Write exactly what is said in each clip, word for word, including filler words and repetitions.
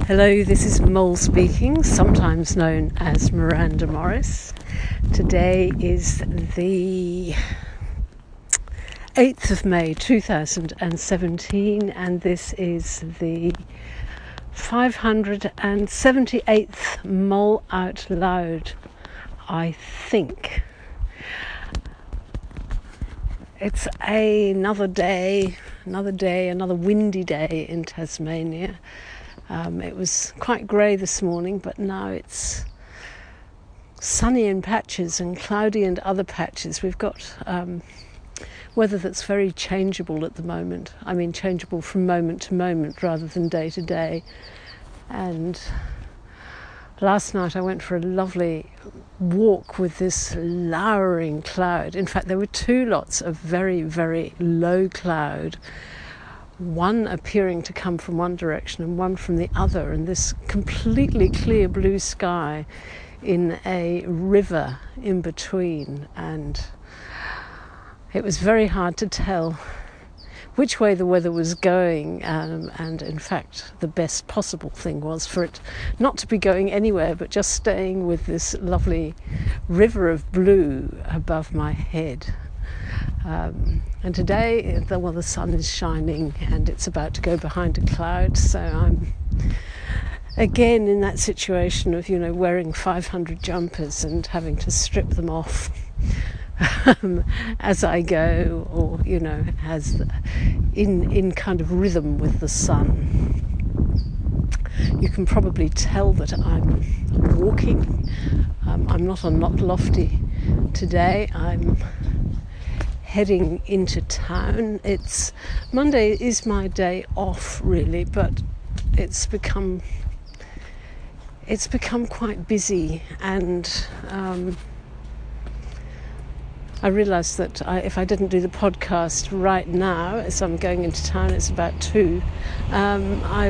Hello, this is Mole speaking, sometimes known as Miranda Morris. Today is the eighth of May two thousand seventeen, and this is the five hundred seventy-eighth Mole Out Loud, I think. It's a, another day, another day, another windy day in Tasmania. Um, it was quite grey this morning, but now it's sunny in patches and cloudy in other patches. We've got um, weather that's very changeable at the moment. I mean, changeable from moment to moment rather than day to day. And last night I went for a lovely walk with this lowering cloud. In fact, there were two lots of very, very low cloud, one appearing to come from one direction and one from the other, and this completely clear blue sky in a river in between. And it was very hard to tell which way the weather was going, um, and in fact the best possible thing was for it not to be going anywhere but just staying with this lovely river of blue above my head. Um, and today, the, well, the sun is shining and it's about to go behind a cloud, so I'm again in that situation of, you know, wearing five hundred jumpers and having to strip them off um, as I go, or, you know, as the, in, in kind of rhythm with the sun. You can probably tell that I'm walking. Um, I'm not on Knock Lofty today. I'm heading into town. It's Monday is my day off, really, but it's become it's become quite busy, and um, I realised that I, if I didn't do the podcast right now, as I'm going into town, it's about two. Um, I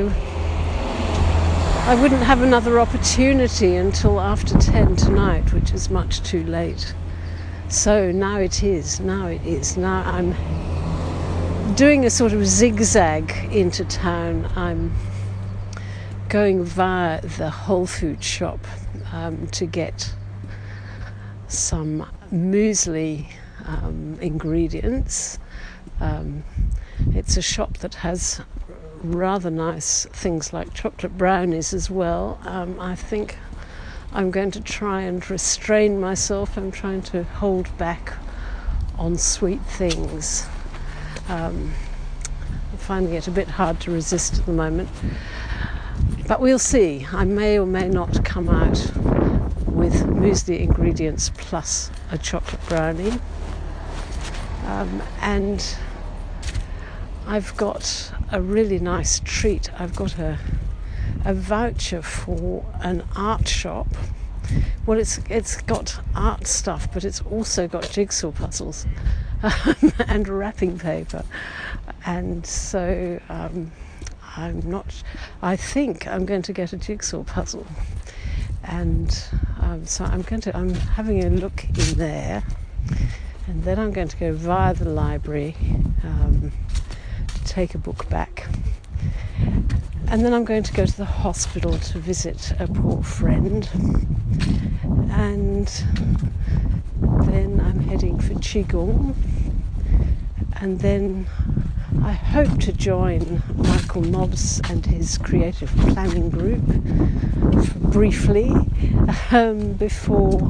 I wouldn't have another opportunity until after ten tonight, which is much too late. So now it is, now it is. Now I'm doing a sort of zigzag into town. I'm going via the Whole Food shop um, to get some muesli um, ingredients. Um, it's a shop that has rather nice things like chocolate brownies as well. Um, I think I'm going to try and restrain myself. I'm trying to hold back on sweet things. Um, I'm finding it a bit hard to resist at the moment. But we'll see. I may or may not come out with muesli ingredients plus a chocolate brownie. Um, and I've got a really nice treat. I've got a a voucher for an art shop. Well, it's it's got art stuff, but it's also got jigsaw puzzles um, and wrapping paper. And so um, I'm not. I think I'm going to get a jigsaw puzzle, and um, so I'm going to. I'm having a look in there, and then I'm going to go via the library um, to take a book back. And then I'm going to go to the hospital to visit a poor friend. And then I'm heading for Qigong. And then I hope to join Michael Nobbs and his creative planning group briefly um, before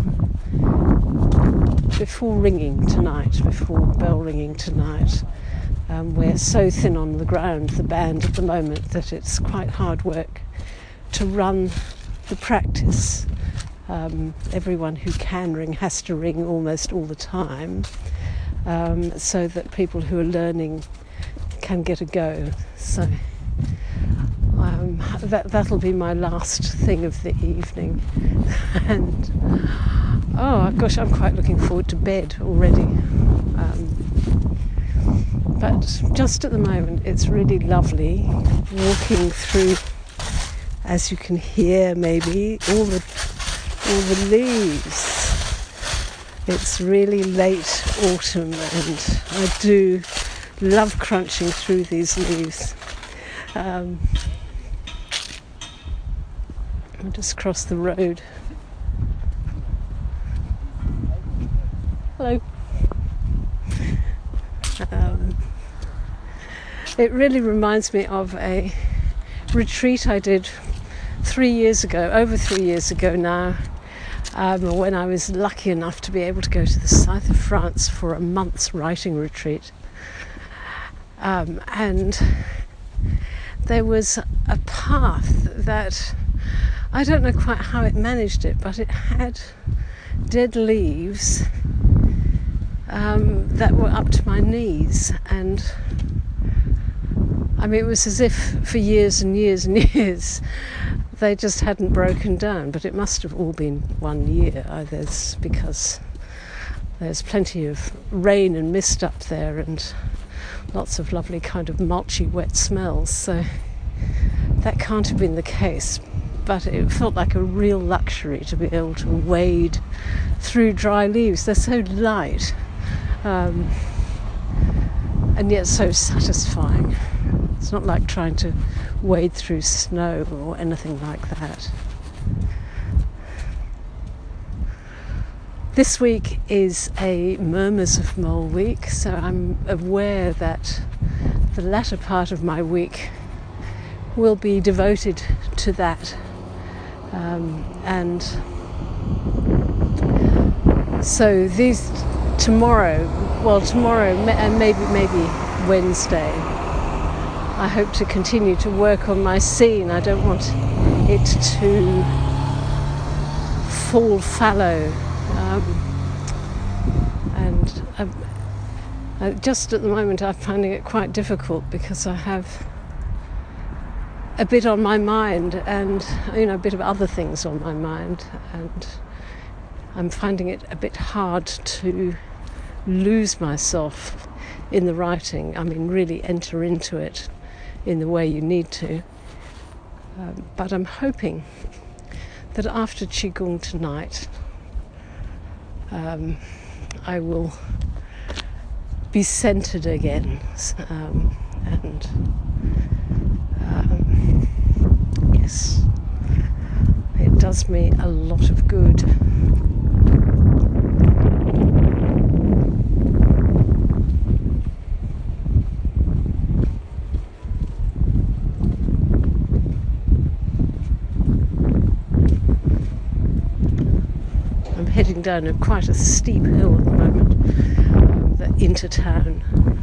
before ringing tonight, before bell ringing tonight. Um, we're so thin on the ground, the band at the moment, that it's quite hard work to run the practice. Um, everyone who can ring has to ring almost all the time, um, so that people who are learning can get a go. So um, that, that'll be my last thing of the evening. And oh gosh, I'm quite looking forward to bed already. Um, But just at the moment, it's really lovely walking through, as you can hear maybe, all the all the leaves. It's really late autumn, and I do love crunching through these leaves. Um, I just crossed the road. Hello. Um, it really reminds me of a retreat I did three years ago, over three years ago now, um, when I was lucky enough to be able to go to the south of France for a month's writing retreat. Um, and there was a path that, I don't know quite how it managed it, but it had dead leaves um, that were up to my knees. And I mean, it was as if for years and years and years they just hadn't broken down, but it must have all been one year. Uh, there's, because there's plenty of rain and mist up there and lots of lovely kind of mulchy wet smells, so that can't have been the case. But it felt like a real luxury to be able to wade through dry leaves. They're so light, um, and yet so satisfying. It's not like trying to wade through snow or anything like that. This week is a Murmurs of Mole week, so I'm aware that the latter part of my week will be devoted to that. Um, and so these tomorrow, well tomorrow and maybe maybe Wednesday, I hope to continue to work on my scene. I don't want it to fall fallow. Um, and I, I, just at the moment I'm finding it quite difficult because I have a bit on my mind and, you know, a bit of other things on my mind, and I'm finding it a bit hard to lose myself in the writing. I mean, really enter into it in the way you need to. Um, but I'm hoping that after Qigong tonight, um, I will be centered again, um, and um, yes, it does me a lot of good. Heading down a quite a steep hill at the moment, um, the Intertown.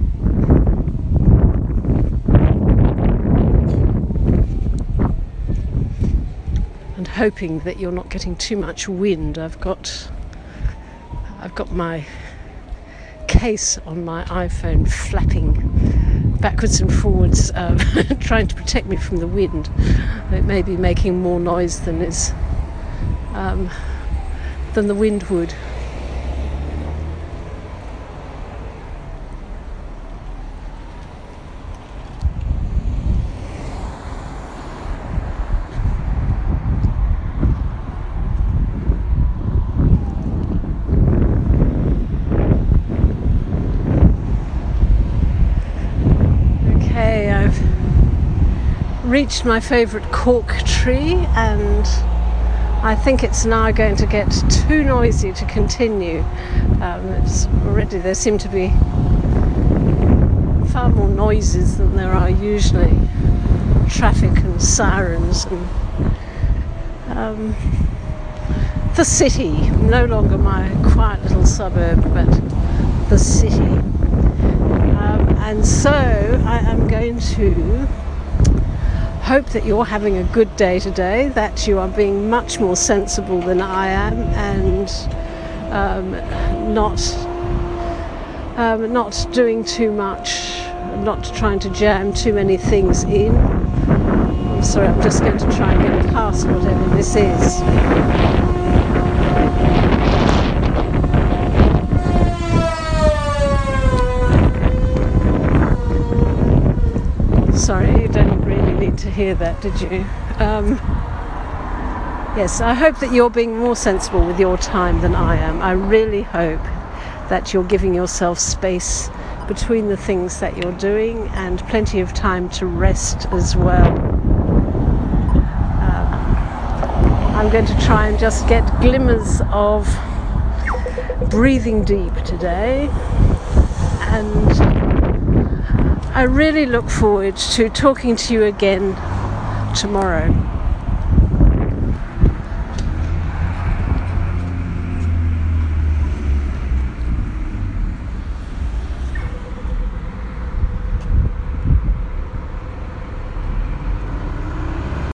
And hoping that you're not getting too much wind. I've got I've got my case on my iPhone flapping backwards and forwards, um, trying to protect me from the wind. It may be making more noise than is um, than the wind would. Okay, I've reached my favourite cork tree, and I think it's now going to get too noisy to continue. Um, it's already, there seem to be far more noises than there are usually. Traffic and sirens and um, the city, no longer my quiet little suburb, but the city. Um, and so I am going to hope that you're having a good day today, that you are being much more sensible than I am, and um, not um, not doing too much, not trying to jam too many things in. I'm sorry, I'm just going to try and get past whatever this is. Sorry, you don't really need to hear that, did you? Um, yes, I hope that you're being more sensible with your time than I am. I really hope that you're giving yourself space between the things that you're doing and plenty of time to rest as well. Um, I'm going to try and just get glimmers of breathing deep today, and I really look forward to talking to you again tomorrow.